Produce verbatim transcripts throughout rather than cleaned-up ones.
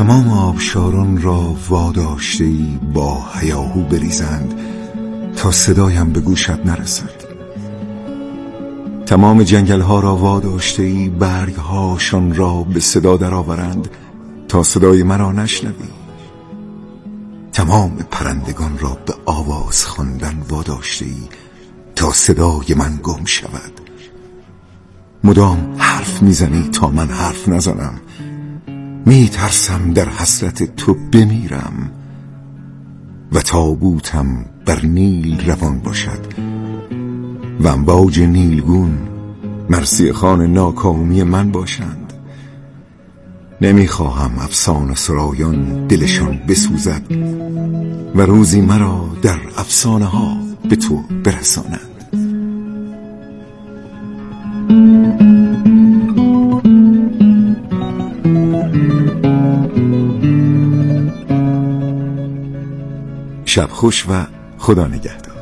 تمام آبشاران را واداشته ای با هیاهو بریزند تا صدایم به گوشت نرسد. تمام جنگل ها را واداشته ای برگ هاشان را به صدا درآورند تا صدای مرا نشنوی. تمام پرندگان را به آواز خواندن واداشته ای تا صدای من گم شود. مدام حرف میزنی تا من حرف نزنم. میترسم در حسرت تو بمیرم و تابوتم بر نیل روان باشد و امواج نیلگون مرثیه خوان ناکامی من باشند. نمیخواهم افسانه سرایان دلشان بسوزد و روزی مرا در افسانه ها به تو برسانند. شب خوش و خدا نگهدار.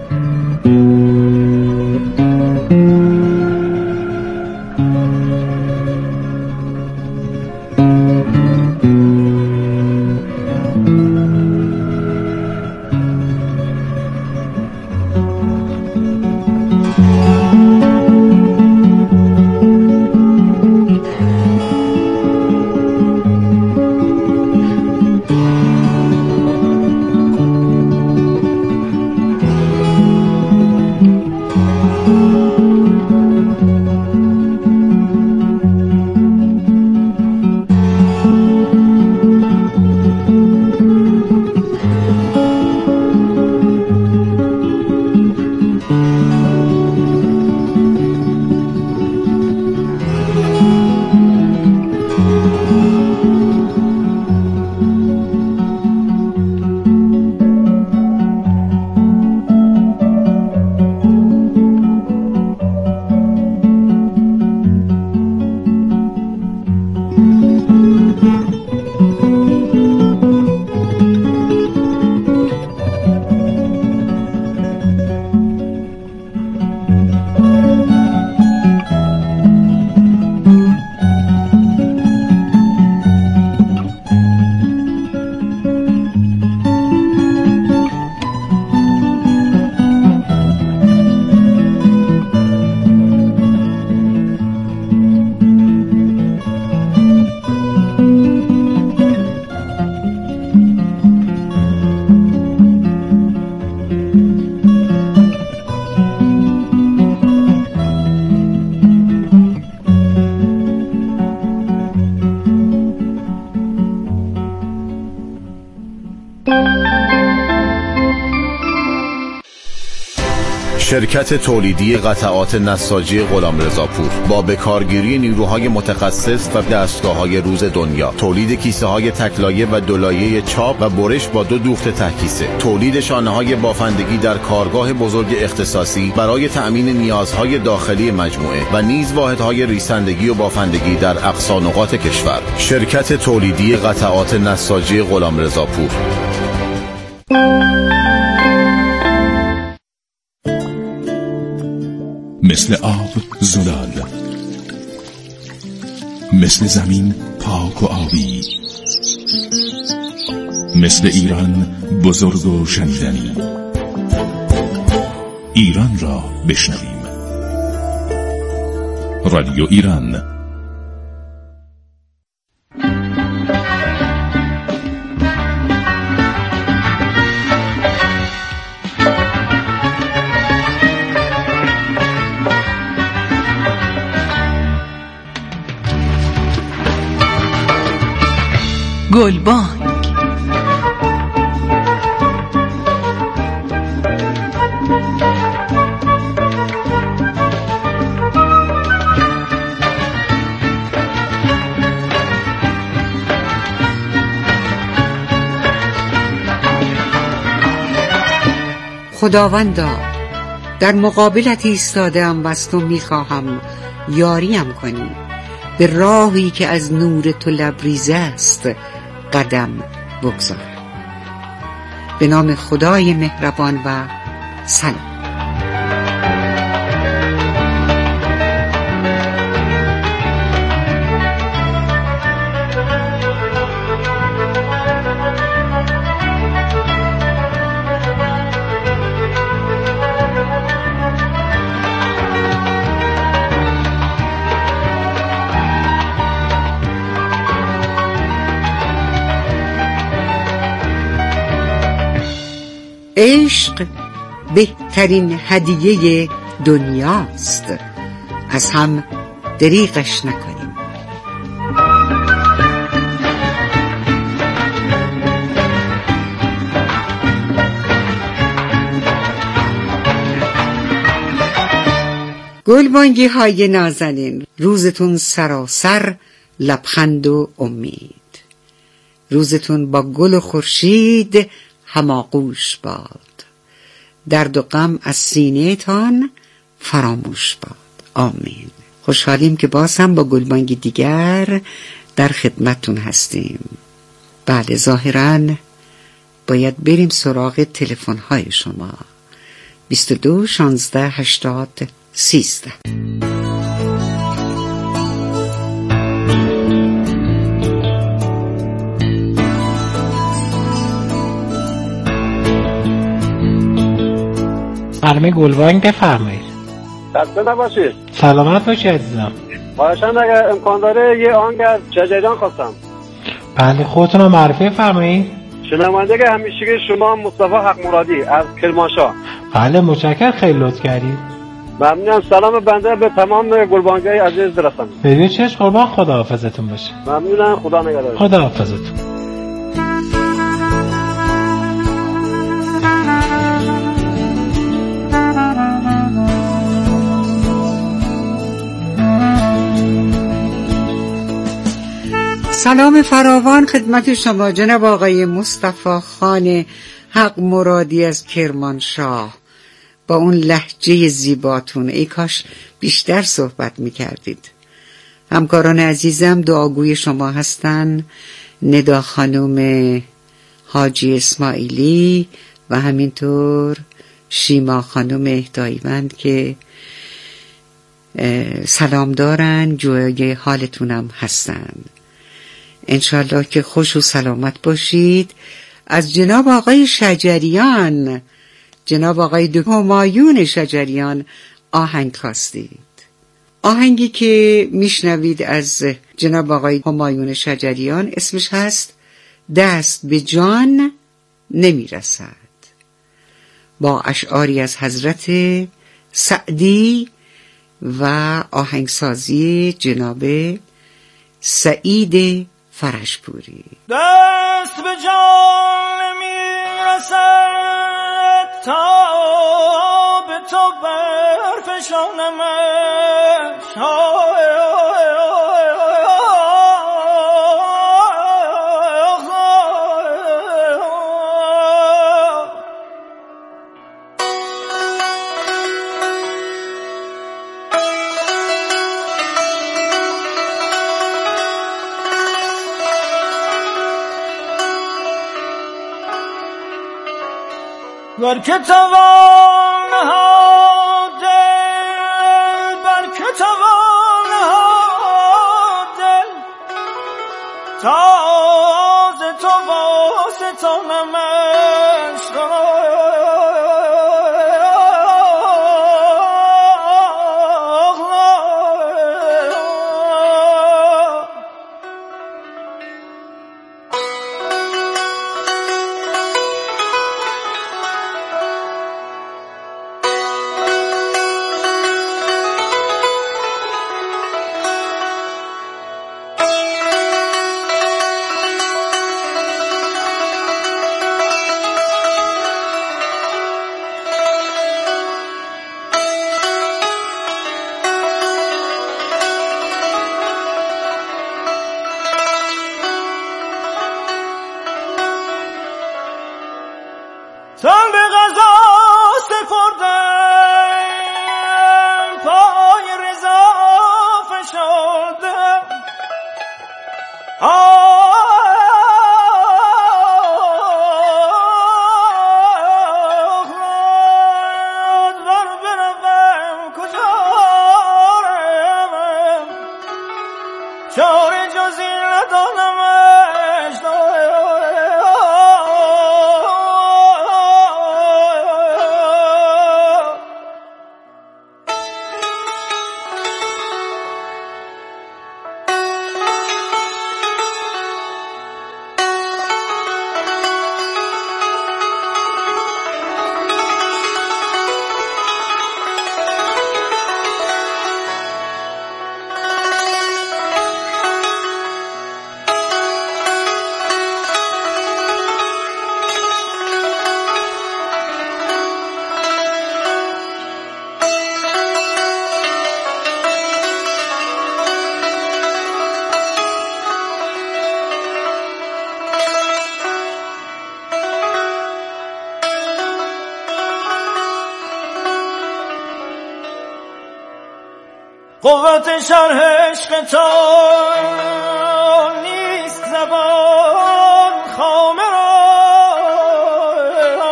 شرکت تولیدی قطعات نساجی غلامرضاپور با بکارگیری نیروهای متخصص و دستگاه‌های روز دنیا، تولید کیسه‌های تکلایه و دولایه چاپ و برش با دو دوخت تهکیسه، تولید شانه‌های بافندگی در کارگاه بزرگ اختصاصی برای تأمین نیازهای داخلی مجموعه و نیز واحدهای ریسندگی و بافندگی در اقصا نقاط کشور. شرکت تولیدی قطعات نساجی غلامرضاپور. مثل آب زلال، مثل زمین پاک و آبی، مثل ایران بزرگ و شنیدنی. ایران را بشنویم. رادیو ایران. گلبانگ. خداوندا، در مقابلت ایستاده‌ام و از تو می‌خواهم یاریم کنی، به راهی که از نور تو لبریز است قدم بگذار. به نام خدای مهربان و سلام. عشق بهترین هدیه دنیاست، از هم دریغش نکنیم. گلبانگی های نازنین، روزتون سراسر لبخند و امید. روزتون با گل و خورشید هماغوش باد. درد و غم از سینه تان فراموش باد. آمین. خوشحالیم که باز هم با گلبانگی دیگر در خدمتتون هستیم. بله، ظاهراً باید بریم سراغ تلفن های شما. بیست و دو شانزده هشتاد سیزده. برنامه گلبانگ بفرمایید. خسته نباشید. سلامت باشید عزیزم. خواهشاً اگر امکان داره یه آهنگ از شجریان خواستم. بله، خودتون رو معرفی فرمایید. شنونده همیشگی شما مصطفی حق مرادی از کرمانشاه. بله، متشکرم، خیلی لطف کردید. ممنونم. سلام بنده به تمام گلبانگای عزیز برسانید. بدید چشم قربان، خداحافظتون باشه. ممنونم، خدا نگهدار. خداحافظتون. سلام فراوان خدمت شما جناب آقای مصطفی خان حق مرادی از کرمانشاه. با اون لهجه زیباتون ای کاش بیشتر صحبت میکردید. همکاران عزیزم دعاگوی شما هستن، ندا خانم حاجی اسماعیلی و همینطور شیما خانم اهداییوند که سلام دارن، جویای حالتونم هستن. انشالله که خوش و سلامت باشید. از جناب آقای شجریان، جناب آقای همایون شجریان آهنگ خواستید. آهنگی که میشنوید از جناب آقای همایون شجریان اسمش هست دست به جان نمیرسد، با اشعاری از حضرت سعدی و آهنگسازی جناب سعید فرشپوری. دست به جان نمیرسد تا به تو برفشانمش، بر که توان ها دل، بر که توان ها دل، تاز تو واسطانمش، تن به غذا سپردم، پای رضا فشردم، آدوار بروم کجا روم، چاره جزی ندانمش. قوت شرح عشق تو نیست زبان خامه را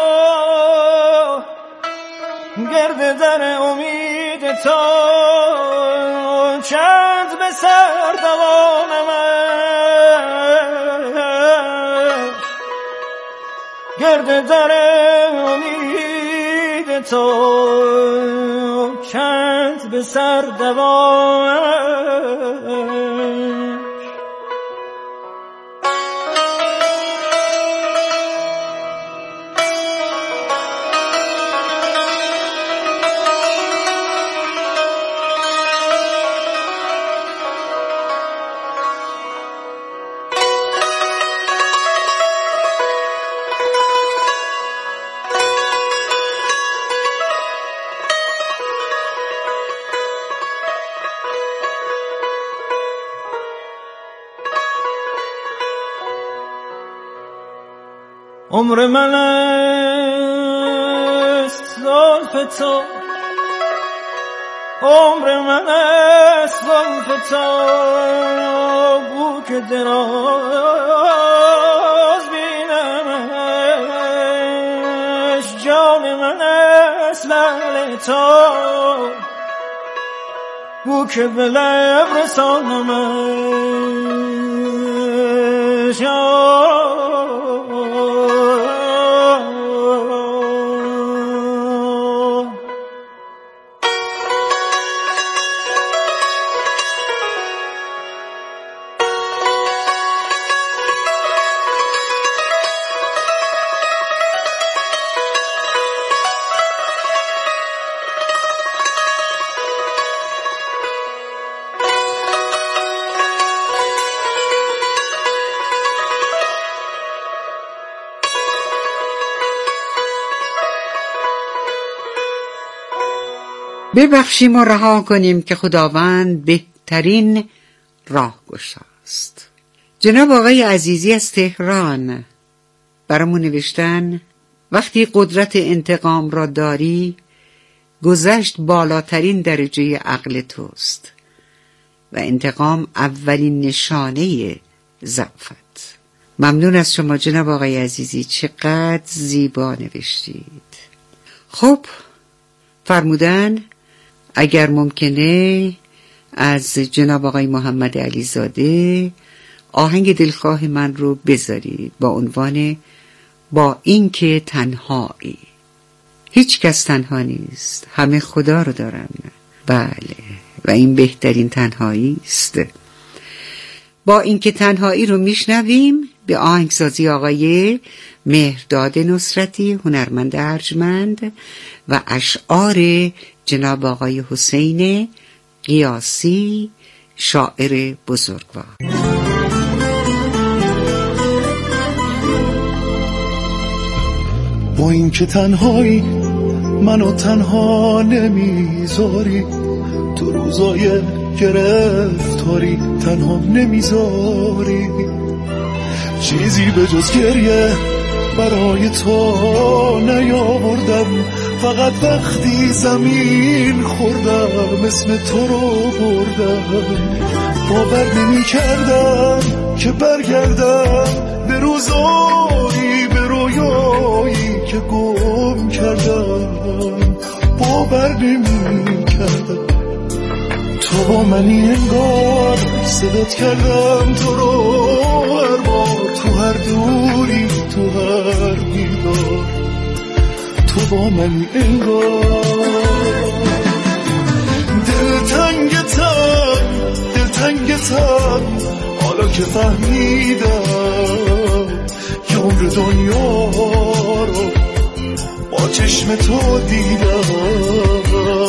گرد در امید تو چند به سر دوانم گرد در امید تو چند به سر دوانم عمر من است زلف تو عمر من است زلف تو بو که دراز بینمش جان من است لعل تو بو که به لب رسانمش ببخشیم و رها کنیم که خداوند بهترین راهگشاست. جناب آقای عزیزی از تهران برامون نوشتن وقتی قدرت انتقام را داری گذشت بالاترین درجه عقل توست و انتقام اولین نشانه ضعفت. ممنون از شما جناب آقای عزیزی، چقدر زیبا نوشتید. خب فرمودن اگر ممکنه از جناب آقای محمد علیزاده آهنگ دلخواه من رو بذارید با عنوان با این که تنهایی. هیچ کس تنها نیست، همه خدا رو دارن. بله و این بهترین تنهایی است. با این که تنهایی رو میشنویم به آهنگسازی آقای مهرداد نصرتی هنرمند ارجمند و اشعار جناب آقای حسین قیاسی شاعر بزرگوار. با این که تنهایی منو تنها نمیذاری، تو روزای گرفتاری تنها نمیذاری، چیزی به جز گریه برای تو نیاوردم، فقط وقتی زمین خوردم اسم تو رو بردم. باور نمی کردم که برگردم به روزایی به رویایی که گم کردم. باور نمی کردم تو با منی انگار، صدات کردم تو رو هر بار، تو هر دوری تو هر بیدار، تو با منی انگار. دلتنگتم دلتنگتم حالا که فهمیدم که عمر دنیا رو با چشم تو دیدم.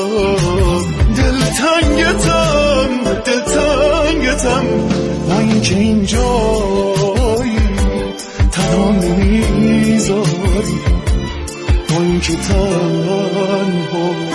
دلتنگتم دلتنگتم با این که اینجایی تنها نمیذاری، با این که تنهایی.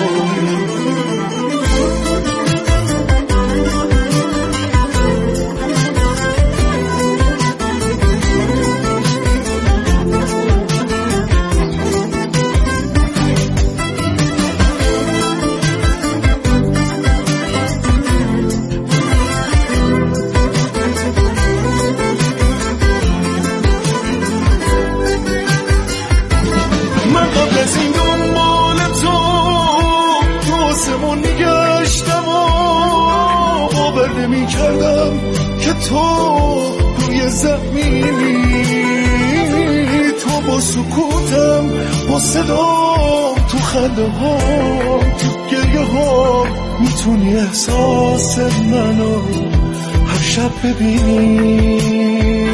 می کردم که تو روی زمینی، تو با سکوتم، با صدام، تو خنده ها، تو گریه ها میتونی احساس منو هر شب ببینی.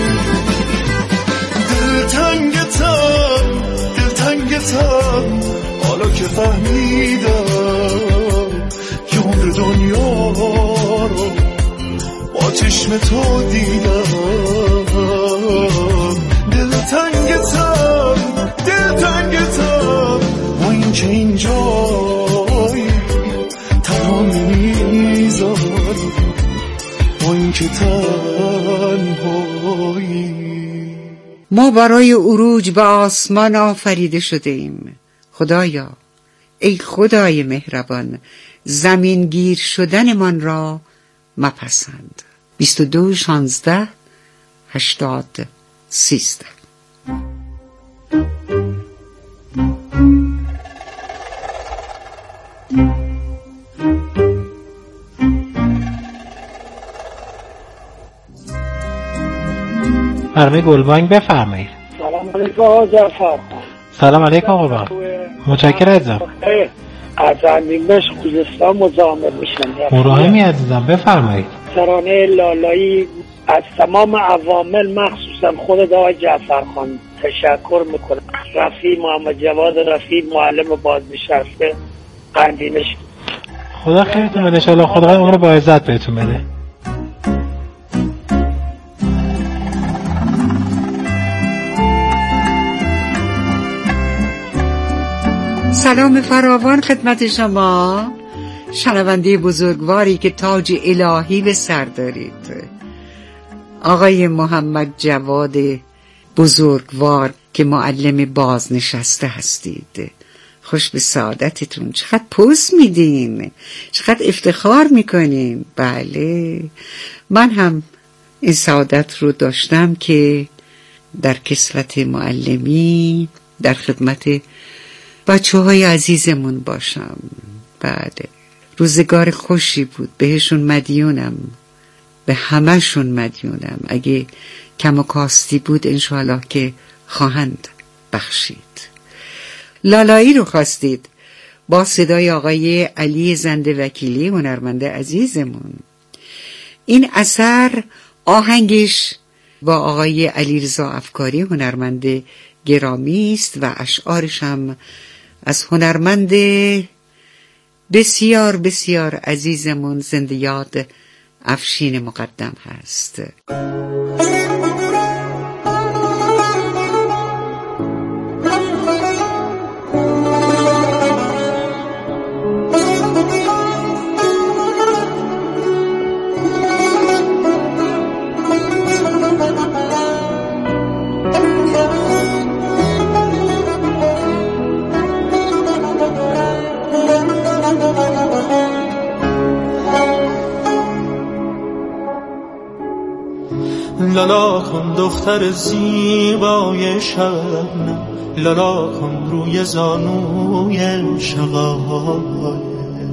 دلتنگتم دلتنگتم حالا که فهمیدم که عمر دنیا رو با چشم تو دیدم. دلتنگتم دلتنگتم با این که اینجایی تنها نمیذاری، با این که تنهایی. ما برای عروج به آسمان آفریده شده ایم. خدایا، ای خدای مهربان، زمین گیر شدن من را مپسند. بیست و دو شانزده هشتاد سیزده. برنامه گلبانگ بفرمایید. سلام علیکم آقا جعفر. سلام علیکم آقا. متشکرم عزیزم. از اندیمش خوزستان مزاحمت میشم. مراهمی عزیزم بفرمایید. ترانه لالایی از تمام عوامل مخصوصا خود آقای جعفر خان تشکر میکنم. رفیع محمد جواد رفیع معلم بازنشسته قندیلش. خدا خیرتون بده، ان شاء الله خدا عمر با عزت بهتون بده. سلام فراوان خدمت شما شنونده بزرگواری که تاج الهی به سر دارید. آقای محمد جواد بزرگوار که معلم بازنشسته هستید، خوش به سعادتتون. چقدر پوز میدین، چقدر افتخار میکنین. بله، من هم این سعادت رو داشتم که در کسوت معلمی در خدمت بچه های عزیزمون باشم. بله، روزگار خوشی بود، بهشون مدیونم، به همهشون مدیونم. اگه کم و کاستی بود انشاءالله که خواهند بخشید. لالایی رو خواستید با صدای آقای علی زنده وکیلی هنرمند عزیزمون. این اثر آهنگش با آقای علیرضا افکاری هنرمند گرامی است و اشعارش هم از هنرمند بسیار بسیار عزیزمون زنده یاد افشین مقدم هست. لالا کن دختر زیبای شبنم، لالا کن روی زانوی شقایق،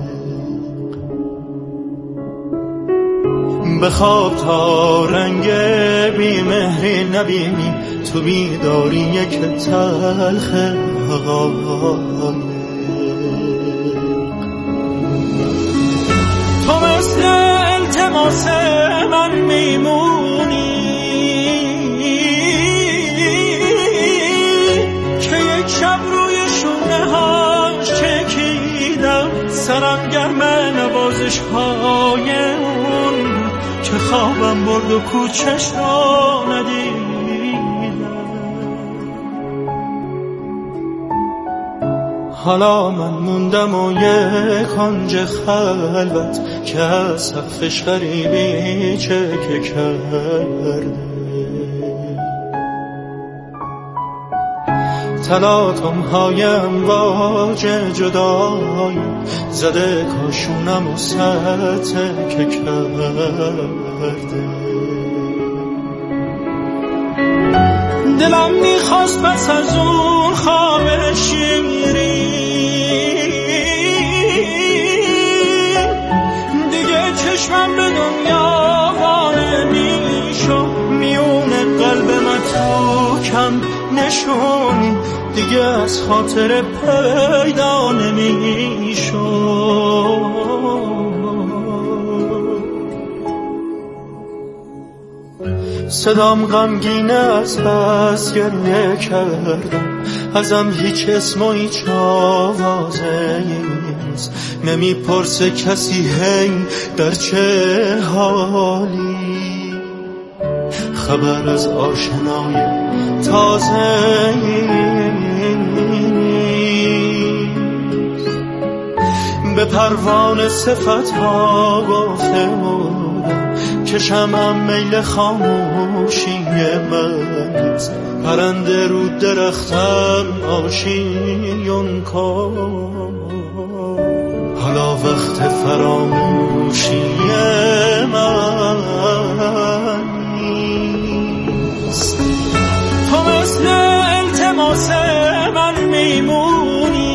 بخواب تا رنگ بیمهری نبینی، تو بیداری یک تلخ حقایق. تو مثل التماس من میمونی که یک شب روی شونه هاش چکیدم، سرم گرم نوازش های اون که خوابم برد و کوچش را ندیدم. حالا من موندم و یک کنج خلوت که از سقفش غریبی چکه کرده، تلاطم های امواج جدایی زده کاشونم و سطح که کرده. دلم میخواست پس از اون خواب شیری دیگه چشمم به دنیا کوچشون دیگه از خاطر پیدا نمیشون. صدام غمگینه از بس گریه کردم، ازم هیچ اسم و هیچ آوازه نیست، نمیپرسه کسی هی در چه حالی، خبر از آشنای تازه نیست. به پروانه صفت ها گفته بودم که شمعم میل خاموشی منیست، پرنده رو درختم آشیون کن، حالا وقت فراموشی من نیست. تو مثل التماس من میمونی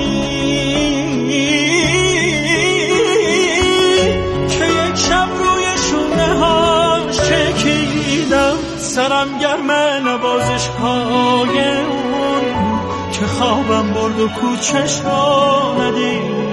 که یک شب روی شونه هاش چکیدم، سرم گرمه نوازش های اون که خوابم برد و کوچش را ندیدم.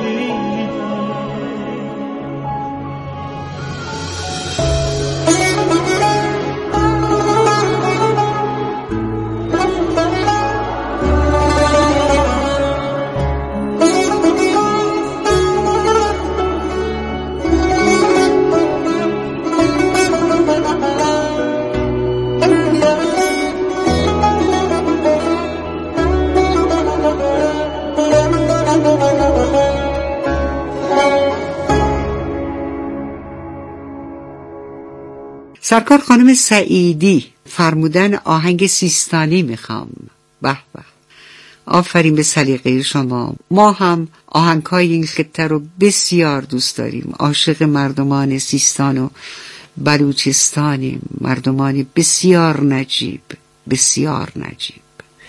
سرکار خانم سعیدی فرمودن آهنگ سیستانی میخوام. به به، آفرین به سلیقه شما. ما هم آهنگ‌های این خطه رو بسیار دوست داریم. عاشق مردمان سیستان و بلوچستانیم، مردمان بسیار نجیب، بسیار نجیب.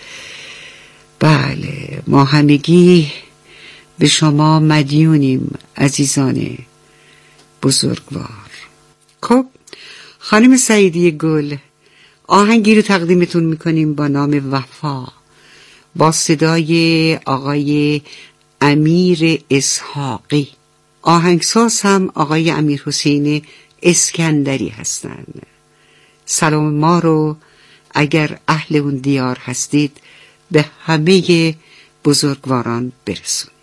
بله، ما همگی به شما مدیونیم عزیزان بزرگوار. خب خانم سعیدی گل، آهنگی رو تقدیمتون میکنیم با نام وفا، با صدای آقای امیر اسحاقی. آهنگساز هم آقای امیر حسین اسکندری هستند. سلام ما رو اگر اهل اون دیار هستید به همه بزرگواران برسونید.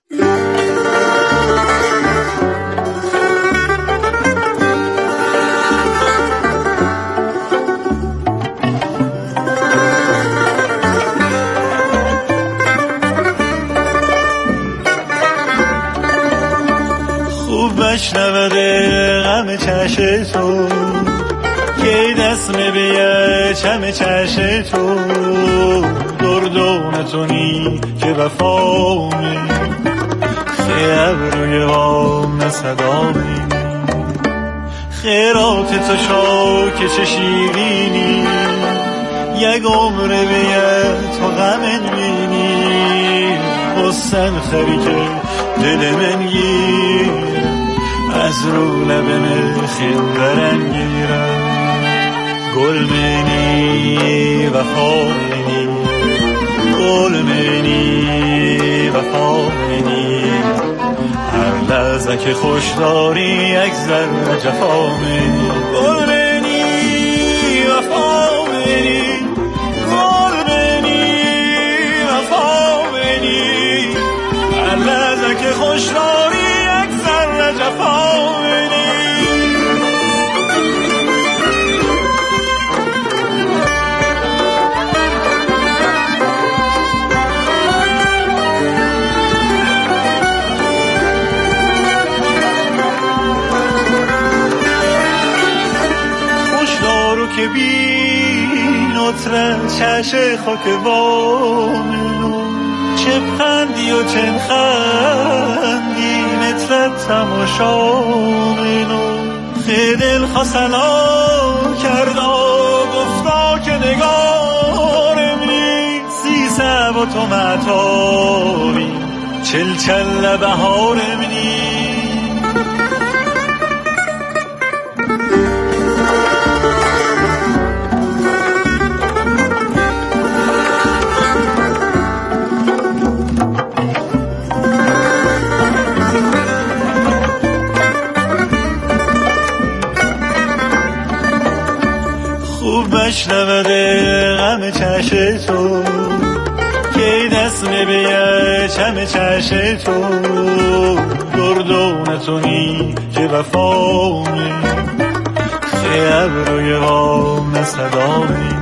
بشنوده غم چش تو که دست میبیه چم چش تو، دردون تونی که وفامی خیب روی وام صدامی، خیرات تو شو که چه شیرینی، یک عمر بیه تو غم بینی، حسن خری که دل من گیر از رو لبم خیل گیرم، گل منی وفا منی، گل منی وفا منی، هر لحظه که خوش داری یک ذره جفا منی، گل منی وفا منی، گل منی وفا منی، هر لحظه که خوش داری یک ذره جفا منی. که بی نطره چش خاک وامنو، چه خندی و چه خندی نطرت تماشا منو، خیدل خسلا کردا گفتا که نگارم نیست، سی سب و تو مطابی چل چل بهارم نیست. خوب بشنوده غم چشم تو که دست نبیه چم چشم تو گردونتونی که وفامی خیب روی غام صدامی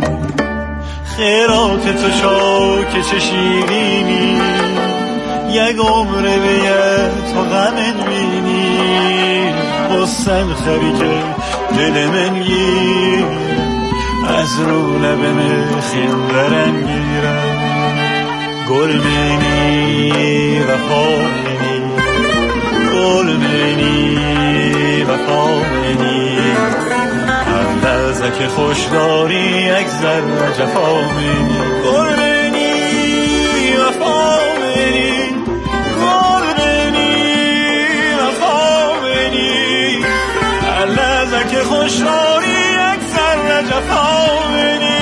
خیرات تو شاک چه شیرینی یک عمر بیه تو غمت بینی حسن خری که دل من گیر از رو لبم خندرم گیرم گل منی وفا منی گل منی وفا منی هر لحظه که خوش داری یک ذره جفا منی گل منی وفا منی گل منی وفا منی هر لحظه که خوش داری یک ذره جفا منی.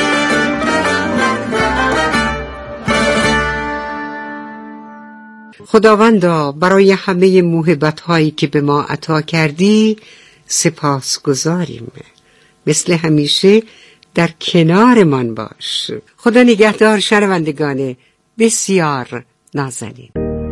خداوندا برای همه موهبت‌هایی که به ما عطا کردی سپاسگزاریم. مثل همیشه در کنارمان باش. خدا نگهدار شنوندگان بسیار نازنین.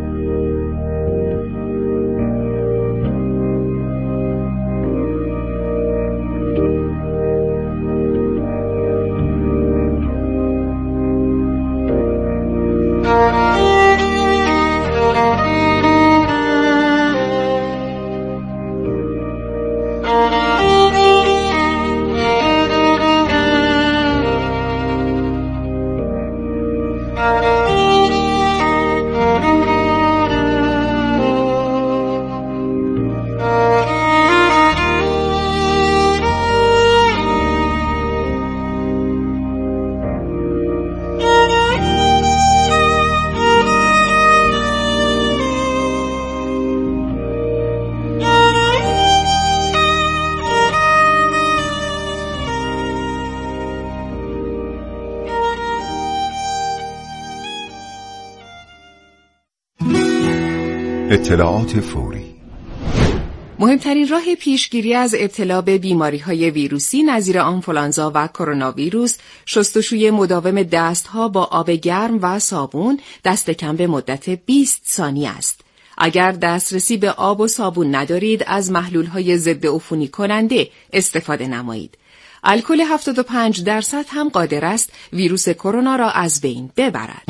اطلاعات فوری. مهمترین راه پیشگیری از ابتلا به بیماری‌های ویروسی نظیر آنفولانزا و کرونا ویروس شستشوی مداوم دست‌ها با آب گرم و صابون دست کم به مدت بیست ثانیه است. اگر دسترسی به آب و صابون ندارید از محلول‌های ضد عفونی کننده استفاده نمایید. الکل هفتاد و پنج درصد هم قادر است ویروس کرونا را از بین ببرد.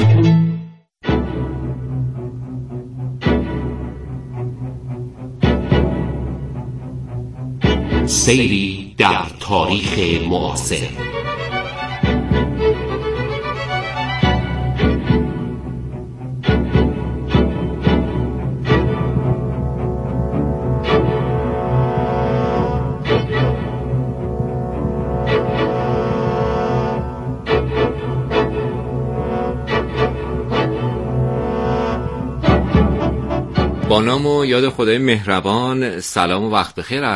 سیری در تاریخ معاصر. با نام و یاد خدای مهربان، سلام و وقت بخیر